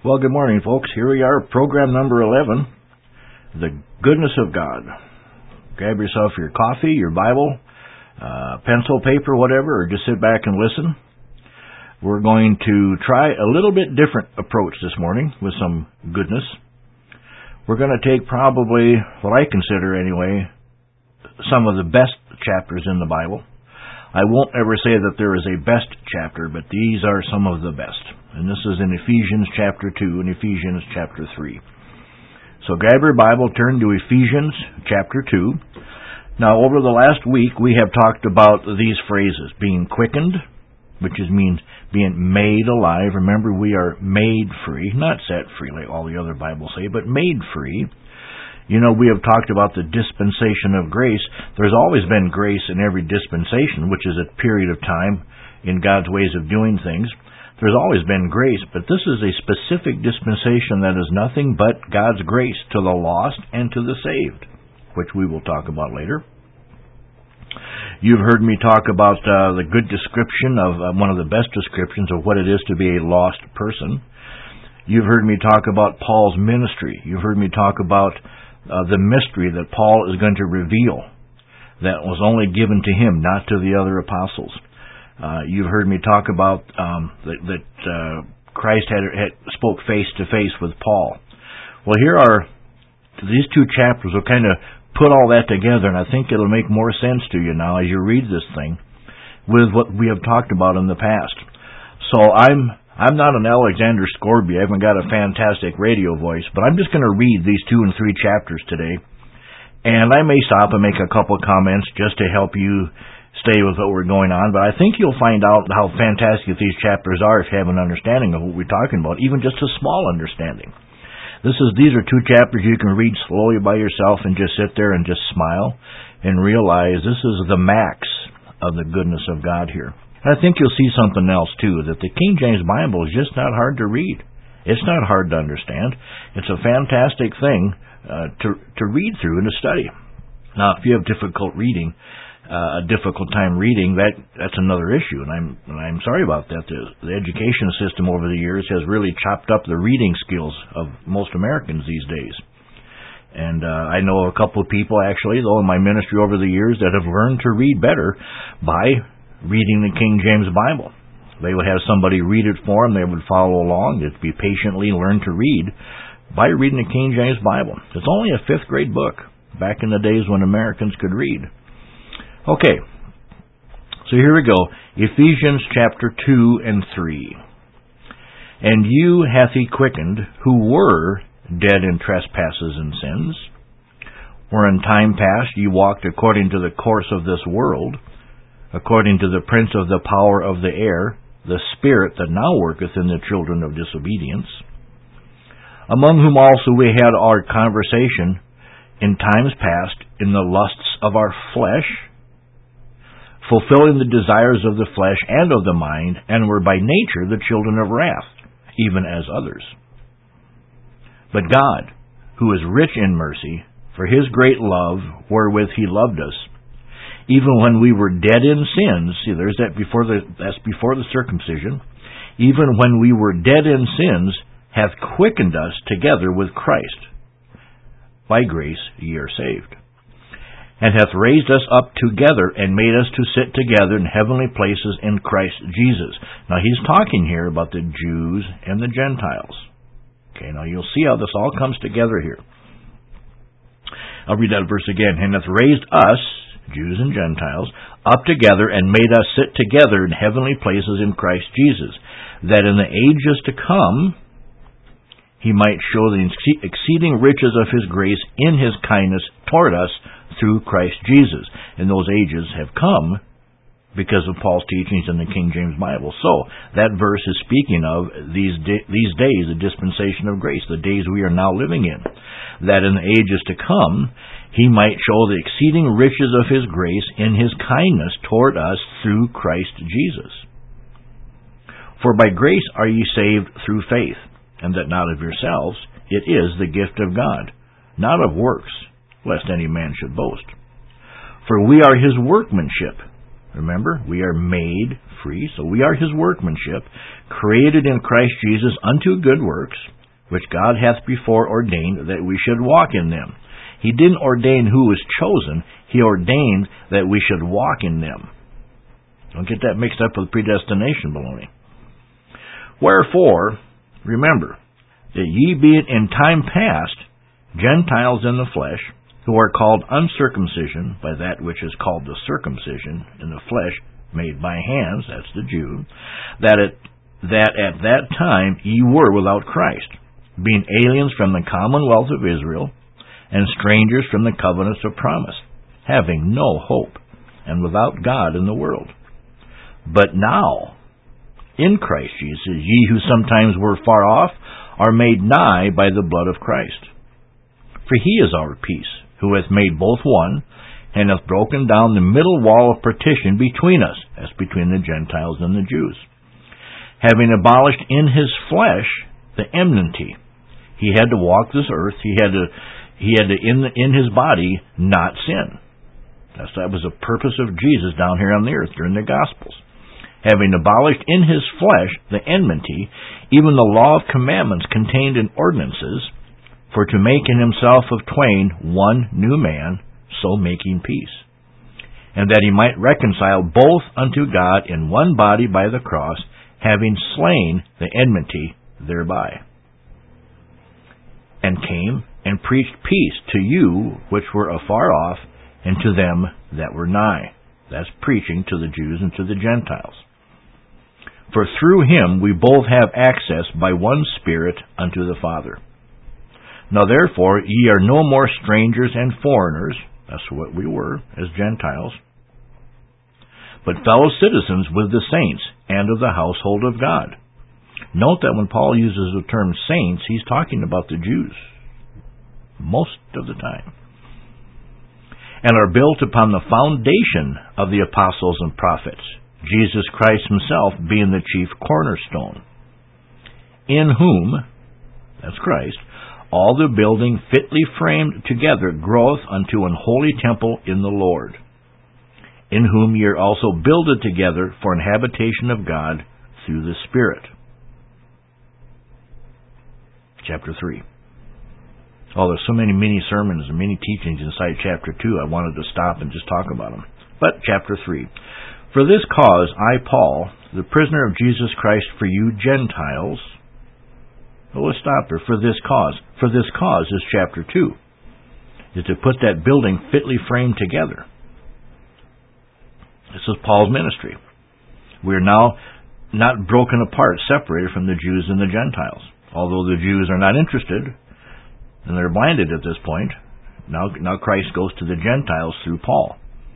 Well, good morning, folks. Here we are, program number 11, The Goodness of God. Grab yourself your coffee, your Bible, pencil, paper, whatever, or just sit back and listen. We're going to try a little bit different approach this morning with some goodness. We're going to take probably, what I consider anyway, some of the best chapters in the Bible. I won't ever say that there is a best chapter, but these are some of the best. And this is in Ephesians chapter 2 and Ephesians chapter 3. So grab your Bible, turn to Ephesians chapter 2. Now, over the last week, we have talked about these phrases, being quickened, which means being made alive. Remember, we are made free, not set free like all the other Bibles say, but made free. You know, we have talked about the dispensation of grace. There's always been grace in every dispensation, which is a period of time in God's ways of doing things. There's always been grace, but this is a specific dispensation that is nothing but God's grace to the lost and to the saved, which we will talk about later. You've heard me talk about the good description of one of the best descriptions of what it is to be a lost person. You've heard me talk about Paul's ministry. You've heard me talk about the mystery that Paul is going to reveal that was only given to him, not to the other apostles. You've heard me talk about that Christ had spoke face to face with Paul. Well, here are these two chapters will kind of put all that together, and I think it'll make more sense to you now as you read this thing with what we have talked about in the past. So I'm not an Alexander Scourby. I haven't got a fantastic radio voice, but I'm just going to read these 2 and 3 chapters today, and I may stop and make a couple of comments just to help you stay with what we're going on, but I think you'll find out how fantastic these chapters are if you have an understanding of what we're talking about, even just a small understanding. These are 2 chapters you can read slowly by yourself and just sit there and just smile and realize this is the max of the goodness of God here. And I think you'll see something else, too, that the King James Bible is just not hard to read. It's not hard to understand. It's a fantastic thing to read through and to study. Now, if you have difficult time reading, that's another issue, and I'm sorry about that. The education system over the years has really chopped up the reading skills of most Americans these days. And I know a couple of people, actually, though, in my ministry over the years that have learned to read better by reading the King James Bible. They would have somebody read it for them. They would follow along. They'd be patiently learn to read by reading the King James Bible. It's only a 5th grade book back in the days when Americans could read. Okay, so here we go. Ephesians chapter 2 and 3. And you hath he quickened, who were dead in trespasses and sins, where in time past ye walked according to the course of this world, according to the prince of the power of the air, the spirit that now worketh in the children of disobedience, among whom also we had our conversation in times past in the lusts of our flesh, fulfilling the desires of the flesh and of the mind, and were by nature the children of wrath, even as others. But God, who is rich in mercy, for his great love wherewith he loved us, even when we were dead in sins, see, that's before the circumcision, even when we were dead in sins, hath quickened us together with Christ. By grace ye are saved. And hath raised us up together and made us to sit together in heavenly places in Christ Jesus. Now he's talking here about the Jews and the Gentiles. Okay, now you'll see how this all comes together here. I'll read that verse again. And hath raised us, Jews and Gentiles, up together and made us sit together in heavenly places in Christ Jesus, that in the ages to come he might show the exceeding riches of his grace in his kindness toward us through Christ Jesus. And those ages have come because of Paul's teachings in the King James Bible. So, that verse is speaking of these days, the dispensation of grace, the days we are now living in, that in the ages to come he might show the exceeding riches of his grace in his kindness toward us through Christ Jesus. For by grace are ye saved through faith, and that not of yourselves, it is the gift of God, not of works, lest any man should boast. For we are his workmanship. Remember, we are made free, so we are his workmanship, created in Christ Jesus unto good works, which God hath before ordained that we should walk in them. He didn't ordain who was chosen. He ordained that we should walk in them. Don't get that mixed up with predestination baloney. Wherefore, remember, that ye being in time past Gentiles in the flesh, who are called uncircumcision by that which is called the circumcision in the flesh made by hands, that's the Jew, that at that time ye were without Christ, being aliens from the commonwealth of Israel, and strangers from the covenants of promise, having no hope, and without God in the world. But now, in Christ Jesus, ye who sometimes were far off, are made nigh by the blood of Christ. For he is our peace, who hath made both one, and hath broken down the middle wall of partition between us, as between the Gentiles and the Jews, having abolished in his flesh the enmity. He had to walk this earth. He had to in his body not sin. That was the purpose of Jesus down here on the earth during the Gospels. Having abolished in his flesh the enmity, even the law of commandments contained in ordinances, for to make in himself of twain one new man, so making peace, and that he might reconcile both unto God in one body by the cross, having slain the enmity thereby, and came and preached peace to you which were afar off, and to them that were nigh. That's preaching to the Jews and to the Gentiles. For through him we both have access by one Spirit unto the Father. Now therefore ye are no more strangers and foreigners, that's what we were as Gentiles, but fellow citizens with the saints and of the household of God. Note that when Paul uses the term saints, he's talking about the Jews most of the time. And are built upon the foundation of the apostles and prophets, Jesus Christ himself being the chief cornerstone, in whom, that's Christ, all the building fitly framed together groweth unto an holy temple in the Lord, in whom ye are also builded together for an habitation of God through the Spirit. Chapter 3. Oh, there's so many mini sermons and many teachings inside chapter 2, I wanted to stop and just talk about them. But chapter 3. For this cause I, Paul, the prisoner of Jesus Christ for you Gentiles. Well, let's stop there. For this cause. For this cause is chapter 2. Is to put that building fitly framed together. This is Paul's ministry. We are now not broken apart, separated from the Jews and the Gentiles. Although the Jews are not interested, and they're blinded at this point, now Christ goes to the Gentiles through Paul.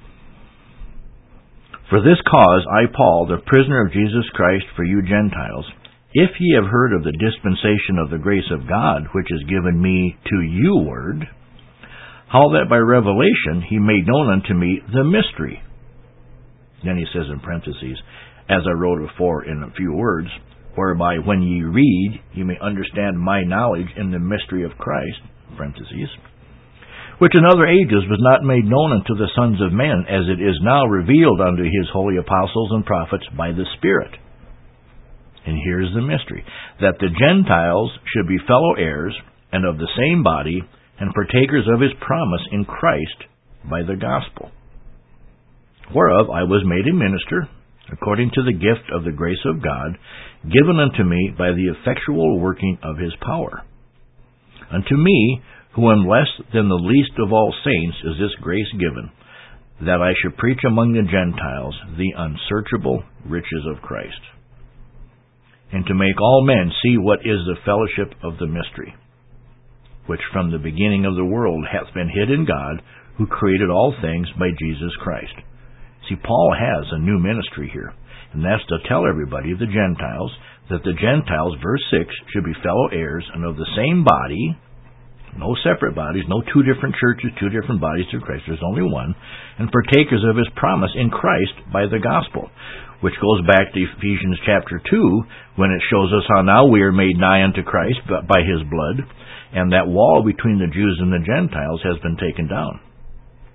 For this cause I, Paul, the prisoner of Jesus Christ for you Gentiles, if ye have heard of the dispensation of the grace of God, which is given me to you word, how that by revelation he made known unto me the mystery. Then he says in parentheses, as I wrote before in a few words, whereby when ye read, ye may understand my knowledge in the mystery of Christ, parentheses, which in other ages was not made known unto the sons of men, as it is now revealed unto his holy apostles and prophets by the Spirit. And here's the mystery, that the Gentiles should be fellow heirs, and of the same body, and partakers of his promise in Christ by the gospel, whereof I was made a minister, according to the gift of the grace of God, given unto me by the effectual working of his power. Unto me, who am less than the least of all saints, is this grace given, that I should preach among the Gentiles the unsearchable riches of Christ, and to make all men see what is the fellowship of the mystery, which from the beginning of the world hath been hid in God, who created all things by Jesus Christ. See, Paul has a new ministry here, and that's to tell everybody, the Gentiles, that the Gentiles, verse 6, should be fellow heirs and of the same body, no separate bodies, no two different churches, two different bodies through Christ, there's only one, and partakers of his promise in Christ by the gospel, which goes back to Ephesians chapter 2, when it shows us how now we are made nigh unto Christ by his blood, and that wall between the Jews and the Gentiles has been taken down,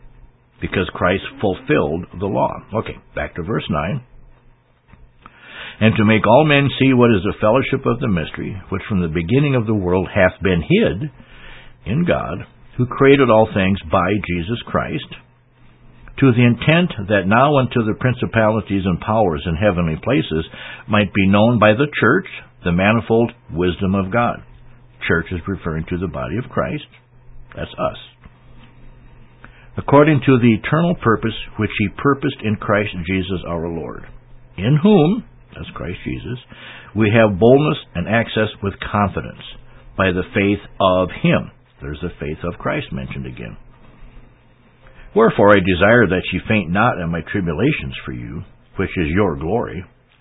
because Christ fulfilled the law. Okay, back to verse 9. and to make all men see what is the fellowship of the mystery, which from the beginning of the world hath been hid in God, who created all things by Jesus Christ, to the intent that now unto the principalities and powers in heavenly places might be known by the church the manifold wisdom of God. Church is referring to the body of Christ. That's us. According to the eternal purpose which He purposed in Christ Jesus our Lord, in whom, that's Christ Jesus, we have boldness and access with confidence by the faith of Him. There's the faith of Christ mentioned again. Wherefore I desire that ye faint not in my tribulations for you, which is your glory.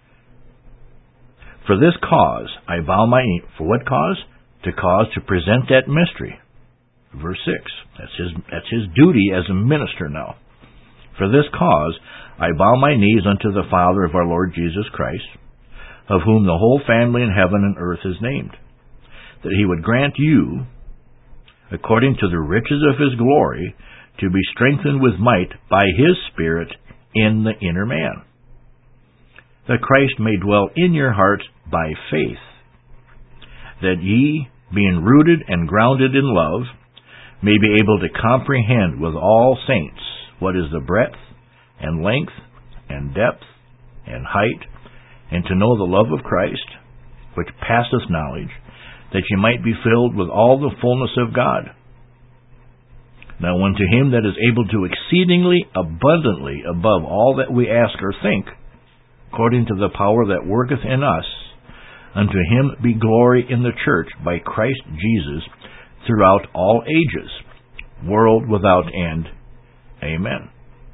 For this cause I bow my knee. For what cause? To present that mystery. Verse 6. That's his duty as a minister now. For this cause I bow my knees unto the Father of our Lord Jesus Christ, of whom the whole family in heaven and earth is named, that He would grant you, according to the riches of His glory, to be strengthened with might by His Spirit in the inner man, that Christ may dwell in your hearts by faith, that ye, being rooted and grounded in love, may be able to comprehend with all saints what is the breadth and length and depth and height, and to know the love of Christ, which passeth knowledge, that ye might be filled with all the fullness of God. Now unto Him that is able to exceedingly abundantly above all that we ask or think, according to the power that worketh in us, unto Him be glory in the church by Christ Jesus throughout all ages, world without end. Amen.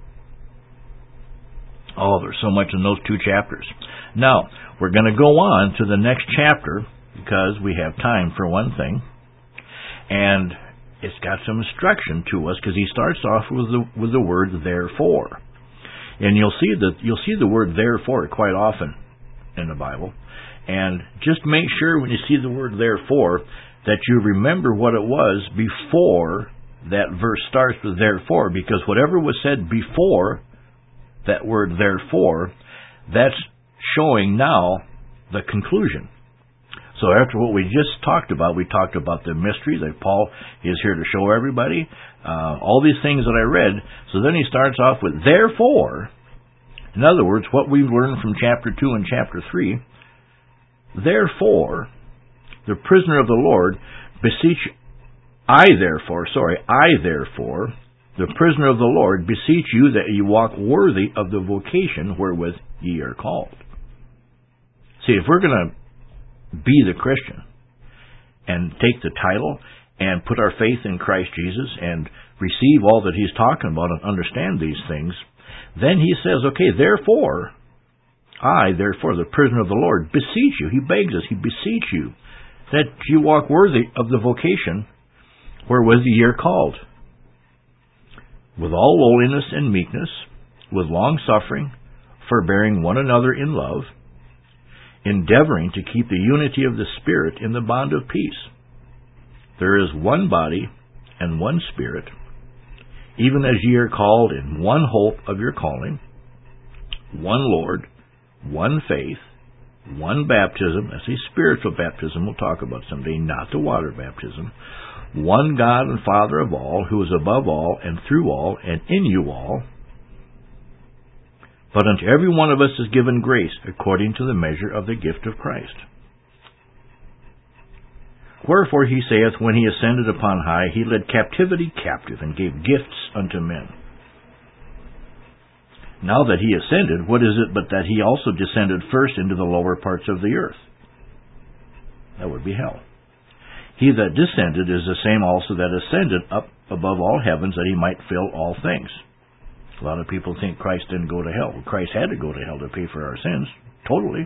Oh, there's so much in those two chapters. Now, we're going to go on to the next chapter, because we have time for one thing, and it's got some instruction to us, because he starts off with the word therefore. And you'll see the word therefore quite often in the Bible. And just make sure when you see the word therefore that you remember what it was before that verse starts with therefore, because whatever was said before that word therefore, that's showing now the conclusion. So after what we just talked about, we talked about the mystery that Paul is here to show everybody, all these things that I read. So then he starts off with therefore. In other words, what we've learned from chapter 2 and chapter 3, therefore, the prisoner of the Lord, I therefore, the prisoner of the Lord, beseech you that ye walk worthy of the vocation wherewith ye are called. See, if we're going to be the Christian and take the title and put our faith in Christ Jesus and receive all that He's talking about and understand these things, then he says, okay, therefore, I, therefore, the prisoner of the Lord, beseech you. He begs us, he beseech you, that you walk worthy of the vocation wherewith ye are called, with all lowliness and meekness, with long-suffering, forbearing one another in love, endeavoring to keep the unity of the Spirit in the bond of peace. There is one body and one Spirit, even as ye are called in one hope of your calling, one Lord, one faith, one baptism. That's a spiritual baptism we'll talk about someday, not the water baptism. One God and Father of all, who is above all and through all and in you all. But unto every one of us is given grace according to the measure of the gift of Christ. Wherefore he saith, when he ascended upon high, he led captivity captive, and gave gifts unto men. Now that he ascended, what is it but that he also descended first into the lower parts of the earth? That would be hell. He that descended is the same also that ascended up above all heavens, that he might fill all things. A lot of people think Christ didn't go to hell. Well, Christ had to go to hell to pay for our sins. Totally.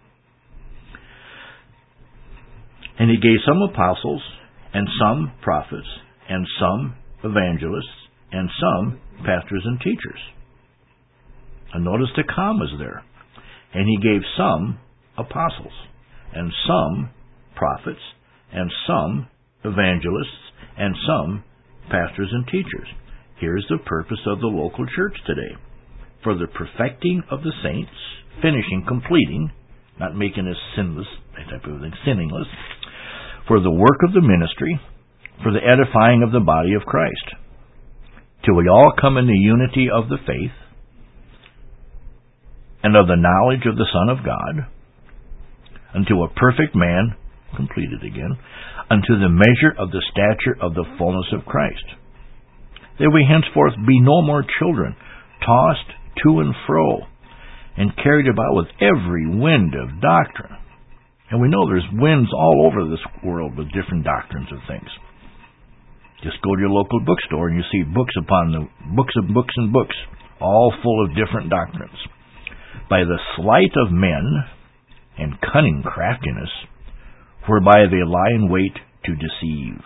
And he gave some apostles, and some prophets, and some evangelists, and some pastors and teachers. And notice the commas there. And he gave some apostles, and some prophets, and some evangelists, and some pastors and teachers. Here's the purpose of the local church today. For the perfecting of the saints, finishing, completing not making us sinless, that type of thing, sinningless, for the work of the ministry, for the edifying of the body of Christ, till we all come in the unity of the faith and of the knowledge of the Son of God, unto a perfect man, completed again, unto the measure of the stature of the fullness of Christ, that we henceforth be no more children, tossed to and fro, and carried about with every wind of doctrine. And we know there's winds all over this world with different doctrines of things. Just go to your local bookstore and you see books upon the books of books and books, all full of different doctrines. By the sleight of men and cunning craftiness, whereby they lie in wait to deceive.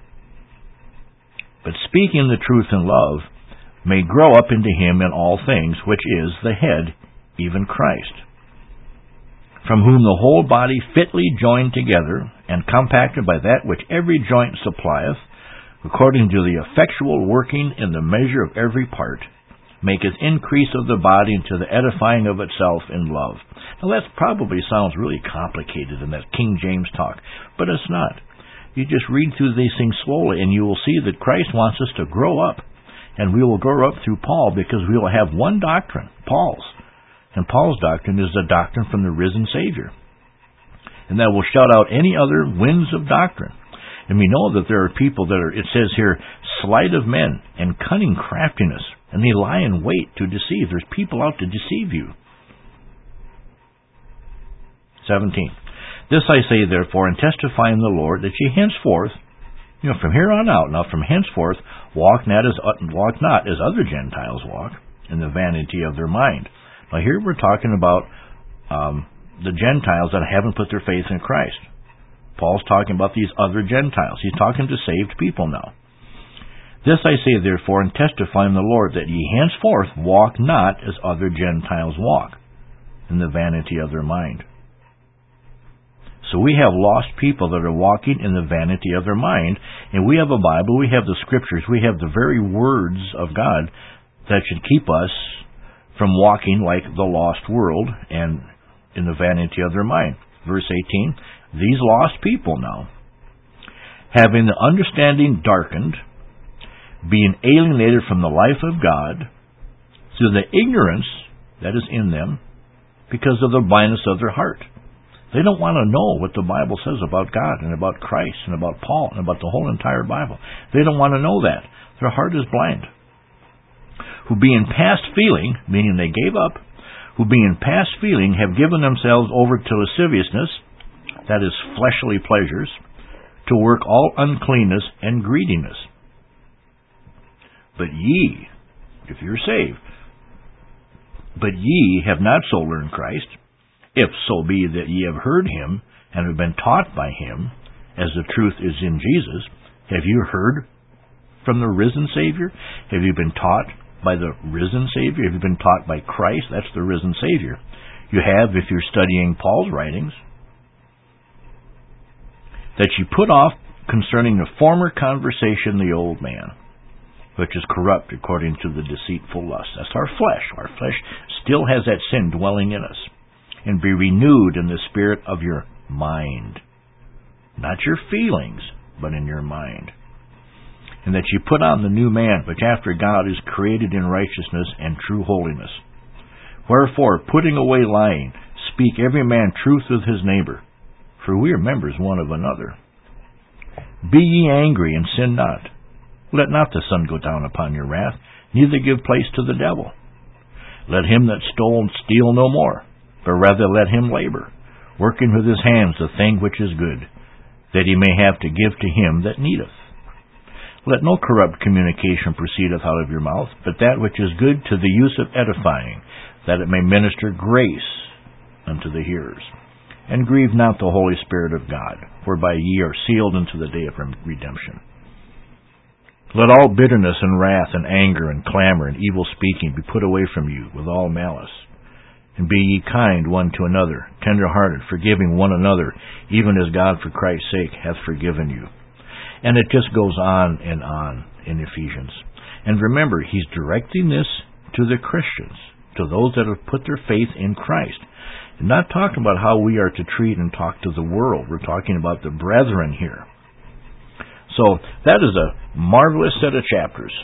But speaking the truth in love may grow up into him in all things, which is the head, even Christ, from whom the whole body fitly joined together and compacted by that which every joint supplieth, according to the effectual working in the measure of every part, maketh increase of the body into the edifying of itself in love. Now that probably sounds really complicated in that King James talk, but it's not. You just read through these things slowly and you will see that Christ wants us to grow up, and we will grow up through Paul because we will have one doctrine, Paul's. And Paul's doctrine is the doctrine from the risen Savior. And that will shut out any other winds of doctrine. And we know that there are people that are, it says here, sleight of men and cunning craftiness, and they lie in wait to deceive. There's people out to deceive you. 17. This I say, therefore, and testify in the Lord, that ye henceforth, from here on out, now from henceforth, walk not as other Gentiles walk, in the vanity of their mind. Now here we're talking about the Gentiles that haven't put their faith in Christ. Paul's talking about these other Gentiles. He's talking to saved people now. This I say, therefore, and testify in the Lord, that ye henceforth walk not as other Gentiles walk, in the vanity of their mind. So we have lost people that are walking in the vanity of their mind, and we have a Bible, we have the Scriptures, we have the very words of God that should keep us from walking like the lost world and in the vanity of their mind. Verse 18, these lost people now, having the understanding darkened, being alienated from the life of God, through the ignorance that is in them, because of the blindness of their heart. They don't want to know what the Bible says about God and about Christ and about Paul and about the whole entire Bible. They don't want to know that. Their heart is blind. Who being past feeling, meaning they gave up, who being past feeling have given themselves over to lasciviousness, that is fleshly pleasures, to work all uncleanness and greediness. But ye, if you're saved, but ye have not so learned Christ, if so be that ye have heard him and have been taught by him, as the truth is in Jesus. Have you heard from the risen Savior? Have you been taught by the risen Savior? Have you been taught by Christ? That's the risen Savior. You have if you're studying Paul's writings. That you put off concerning the former conversation the old man, which is corrupt according to the deceitful lust. That's our flesh. Our flesh still has that sin dwelling in us. And be renewed in the spirit of your mind. Not your feelings, but in your mind. And that you put on the new man, which after God is created in righteousness and true holiness. Wherefore, putting away lying, speak every man truth with his neighbor, for we are members one of another. Be ye angry, and sin not. Let not the sun go down upon your wrath, neither give place to the devil. Let him that stole steal no more, but rather let him labor, working with his hands the thing which is good, that he may have to give to him that needeth. Let no corrupt communication proceedeth out of your mouth, but that which is good to the use of edifying, that it may minister grace unto the hearers. And grieve not the Holy Spirit of God, whereby ye are sealed unto the day of redemption. Let all bitterness and wrath and anger and clamor and evil speaking be put away from you with all malice. And be ye kind one to another, tender-hearted, forgiving one another, even as God for Christ's sake hath forgiven you. And it just goes on in Ephesians. And remember, he's directing this to the Christians, to those that have put their faith in Christ. Not talking about how we are to treat and talk to the world. We're talking about the brethren here. So that is a marvelous set of chapters.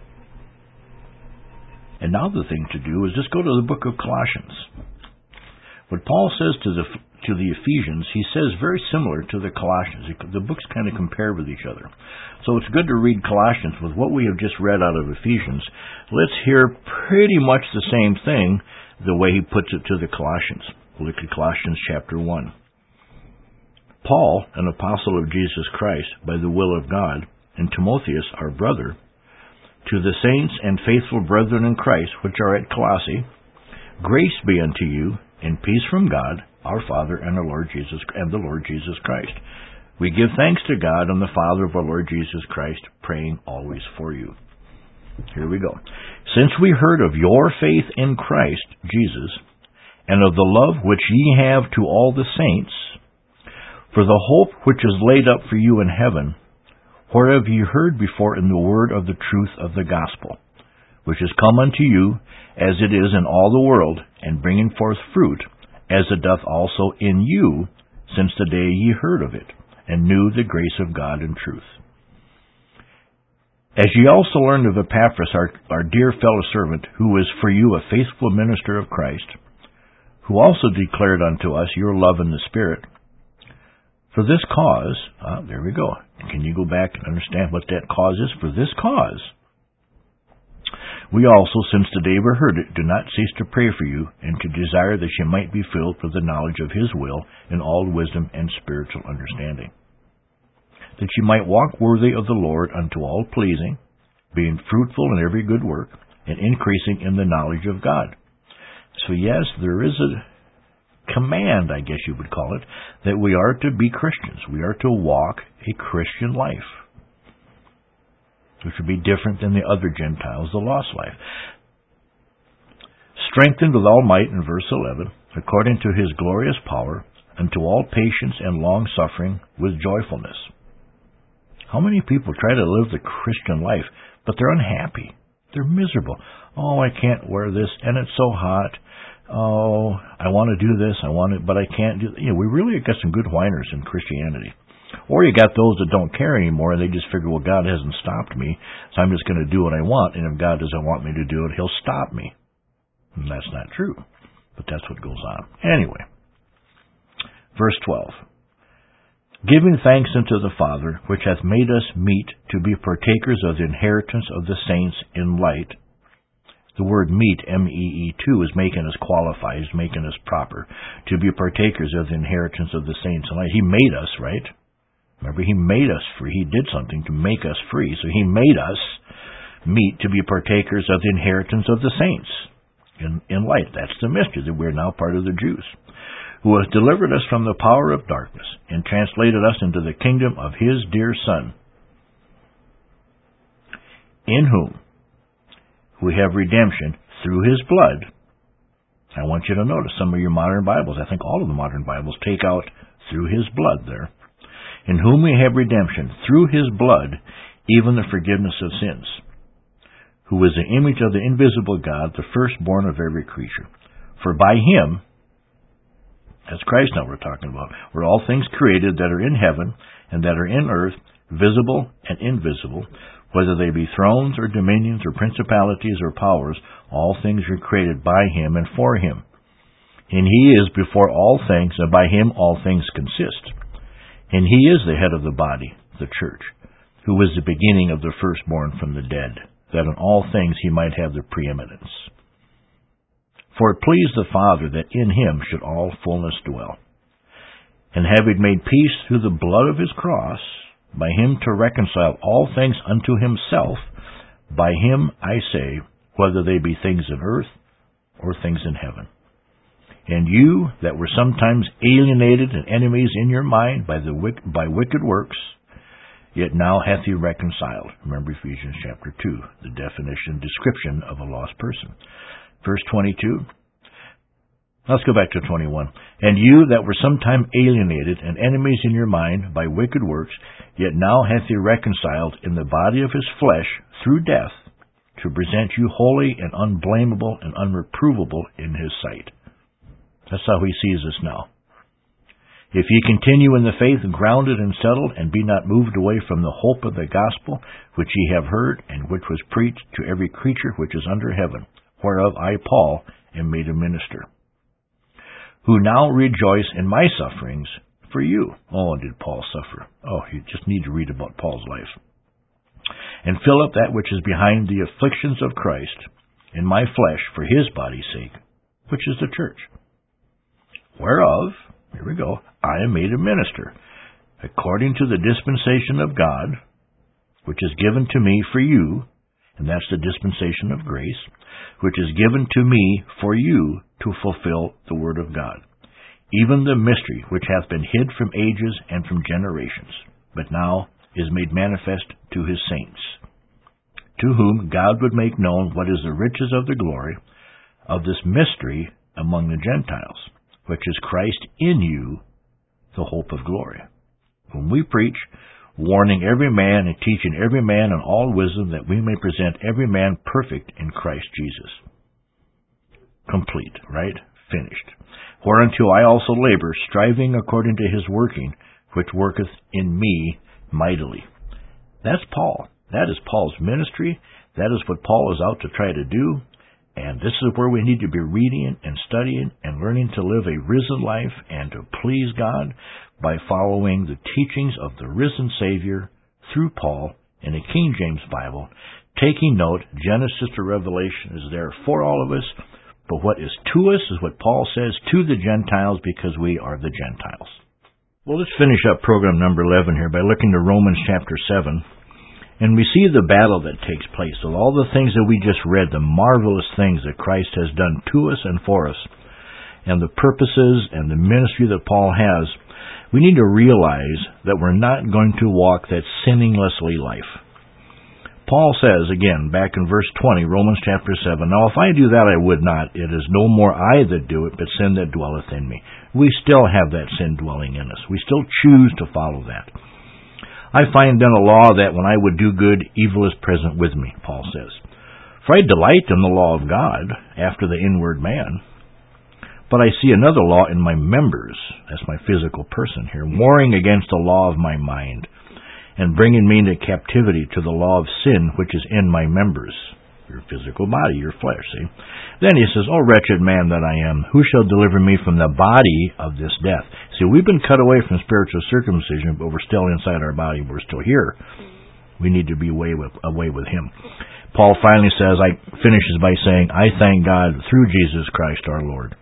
And now the thing to do is just go to the book of Colossians. What Paul says to the Ephesians, he says very similar to the Colossians. The books kind of compare with each other. So it's good to read Colossians with what we have just read out of Ephesians. Let's hear pretty much the same thing the way he puts it to the Colossians. Look at Colossians chapter 1. Paul, an apostle of Jesus Christ, by the will of God, and Timotheus, our brother, to the saints and faithful brethren in Christ, which are at Colossae, grace be unto you, and peace from God, our Father, and the Lord Jesus Christ. We give thanks to God and the Father of our Lord Jesus Christ, praying always for you. Here we go. Since we heard of your faith in Christ Jesus, and of the love which ye have to all the saints, for the hope which is laid up for you in heaven, whereof ye heard before in the word of the truth of the gospel, which is come unto you, as it is in all the world, and bringing forth fruit, as it doth also in you, since the day ye heard of it, and knew the grace of God in truth. As ye also learned of Epaphras, our dear fellow servant, who is for you a faithful minister of Christ, who also declared unto us your love in the Spirit, for this cause, there we go. Can you go back and understand what that cause is? For this cause, we also, since the day we heard it, do not cease to pray for you, and to desire that you might be filled with the knowledge of His will in all wisdom and spiritual understanding, that you might walk worthy of the Lord unto all pleasing, being fruitful in every good work, and increasing in the knowledge of God. So yes, there is a command, I guess you would call it, that we are to be Christians. We are to walk a Christian life, which would be different than the other Gentiles, the lost life. Strengthened with all might, in verse 11, according to His glorious power, unto all patience and long-suffering with joyfulness. How many people try to live the Christian life, but they're unhappy? They're miserable. Oh, I can't wear this, and it's so hot. Oh, I want to do this, but I can't do that. We really got some good whiners in Christianity. Or you got those that don't care anymore, and they just figure, well, God hasn't stopped me, so I'm just going to do what I want, and if God doesn't want me to do it, He'll stop me. And that's not true, but that's what goes on. Anyway, verse 12. Giving thanks unto the Father, which hath made us meet to be partakers of the inheritance of the saints in light. The word meet, M-E-E-2, is making us qualify, is making us proper, to be partakers of the inheritance of the saints in light. He made us, right? Remember, He made us free. He did something to make us free. So He made us meet to be partakers of the inheritance of the saints in light. That's the mystery, that we're now part of the Jews, who has delivered us from the power of darkness and translated us into the kingdom of His dear Son, in whom we have redemption through His blood. I want you to notice some of your modern Bibles, I think all of the modern Bibles, take out through His blood there. In whom we have redemption through His blood, even the forgiveness of sins, who is the image of the invisible God, the firstborn of every creature. For by Him, that's Christ now we're talking about, were all things created that are in heaven and that are in earth, visible and invisible, whether they be thrones or dominions or principalities or powers, all things are created by Him and for Him. And He is before all things, and by Him all things consist. And He is the head of the body, the church, who is the beginning of the firstborn from the dead, that in all things He might have the preeminence. For it pleased the Father that in Him should all fullness dwell. And having made peace through the blood of His cross, by Him to reconcile all things unto Himself, by Him, I say, whether they be things of earth or things in heaven. And you that were sometimes alienated and enemies in your mind by wicked works, yet now hath He reconciled. Remember Ephesians chapter 2, the description of a lost person. Verse 22. Let's go back to 21. And you that were sometime alienated and enemies in your mind by wicked works, yet now hath He reconciled in the body of His flesh through death, to present you holy and unblameable and unreprovable in His sight. That's how he sees us now. If ye continue in the faith, grounded and settled, and be not moved away from the hope of the gospel, which ye have heard, and which was preached to every creature which is under heaven, whereof I, Paul, am made a minister, who now rejoice in my sufferings for you. Oh, did Paul suffer? Oh, you just need to read about Paul's life. And fill up that which is behind the afflictions of Christ in my flesh for his body's sake, which is the church, whereof, here we go, I am made a minister, according to the dispensation of God, which is given to me for you, and that's the dispensation of grace, which is given to me for you to fulfill the word of God, even the mystery which hath been hid from ages and from generations, but now is made manifest to his saints, to whom God would make known what is the riches of the glory of this mystery among the Gentiles, which is Christ in you, the hope of glory, whom we preach, warning every man and teaching every man in all wisdom, that we may present every man perfect in Christ Jesus. Complete, right? Finished. Whereunto I also labor, striving according to his working, which worketh in me mightily. That's Paul. That is Paul's ministry. That is what Paul is out to try to do. And this is where we need to be reading and studying and learning to live a risen life and to please God by following the teachings of the risen Savior through Paul in a King James Bible. Taking note, Genesis to Revelation is there for all of us, but what is to us is what Paul says to the Gentiles, because we are the Gentiles. Well, let's finish up program number 11 here by looking to Romans chapter 7. And we see the battle that takes place. So all the things that we just read, the marvelous things that Christ has done to us and for us, and the purposes and the ministry that Paul has, we need to realize that we're not going to walk that sinninglessly life. Paul says, again, back in verse 20, Romans chapter 7, now if I do that, I would not. It is no more I that do it, but sin that dwelleth in me. We still have that sin dwelling in us. We still choose to follow that. I find then a law that when I would do good, evil is present with me, Paul says. For I delight in the law of God, after the inward man. But I see another law in my members, that's my physical person here, warring against the law of my mind, and bringing me into captivity to the law of sin which is in my members, your physical body, your flesh, see? Then he says, O wretched man that I am, who shall deliver me from the body of this death? See, we've been cut away from spiritual circumcision, but we're still inside our body. We're still here. We need to be away with him. Paul finally says, finishes by saying, I thank God through Jesus Christ our Lord.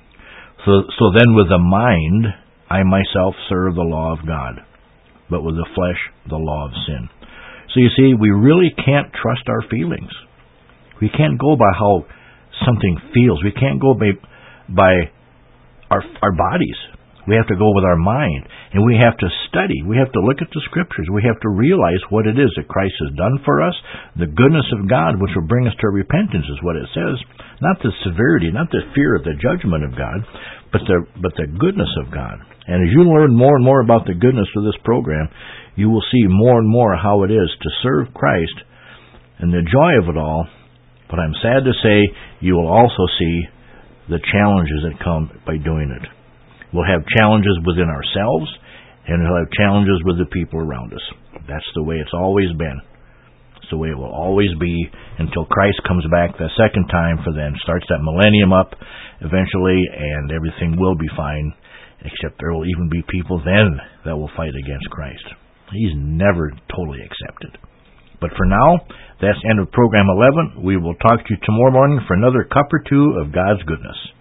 So then with the mind, I myself serve the law of God, but with the flesh, the law of sin. So you see, we really can't trust our feelings. We can't go by how something feels. We can't go by our bodies. We have to go with our mind. And we have to study. We have to look at the Scriptures. We have to realize what it is that Christ has done for us. The goodness of God, which will bring us to repentance, is what it says. Not the severity, not the fear of the judgment of God, but the goodness of God. And as you learn more and more about the goodness of this program, you will see more and more how it is to serve Christ and the joy of it all. But I'm sad to say, you will also see the challenges that come by doing it. We'll have challenges within ourselves, and we'll have challenges with the people around us. That's the way it's always been. It's the way it will always be until Christ comes back the second time, for then starts that millennium up eventually, and everything will be fine, except there will even be people then that will fight against Christ. He's never totally accepted. But for now, that's the end of program 11. We will talk to you tomorrow morning for another cup or two of God's goodness.